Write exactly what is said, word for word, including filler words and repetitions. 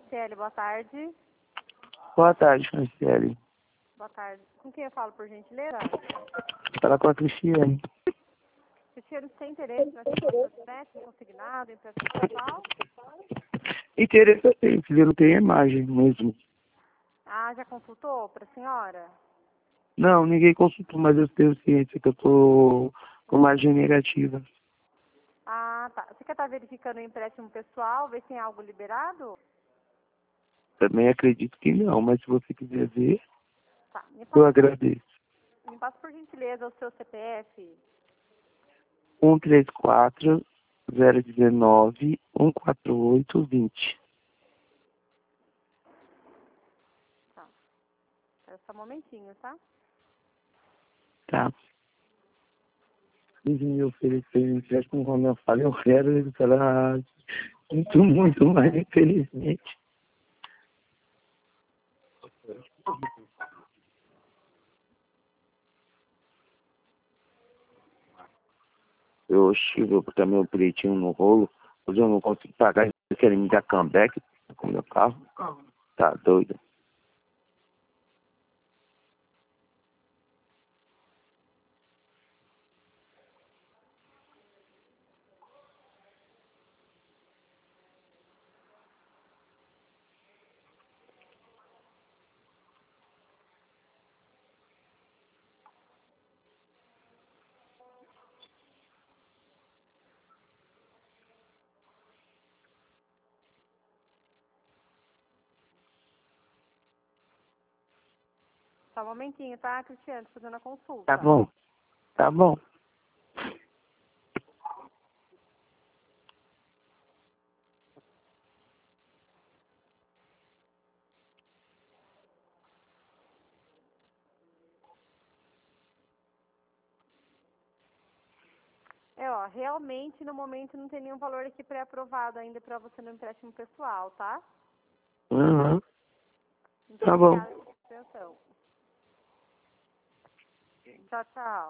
Franciele, boa tarde. Boa tarde, Franciele. Boa tarde. Com quem eu falo, por gentileza? Fala com a Cristiane. Cristiano, você tem interesse na questão do empréstimo consignado, empréstimo pessoal? Interesse eu tenho, filho, eu não tenho imagem mesmo. Ah, já consultou para a senhora? Não, ninguém consultou, mas eu tenho ciência que eu tô com margem negativa. Ah, tá. Você quer estar verificando o empréstimo pessoal, ver se tem algo liberado? Também acredito que não, mas se você quiser ver, Tá. Me eu passa, agradeço. me passa por gentileza o seu C P F. um três quatro, zero um nove, um quatro oito, vinte. Tá. Espera só um momentinho, tá? Tá. Eles me ofereceram empréstimo, como eu falei, eu quero, eles falaram, ah, sinto muito, mas infelizmente. Eu vou botar meu pretinho no rolo, hoje eu não consigo pagar, eles querem me dar comeback com meu carro. Tá doido. Só um momentinho, tá, Cristiano? Tô fazendo a consulta. Tá bom, tá bom. É, ó, realmente no momento não tem nenhum valor aqui pré-aprovado ainda para você no empréstimo pessoal, tá? Uhum. Muito Tá bom. obrigada pela atenção. Tchau, tchau.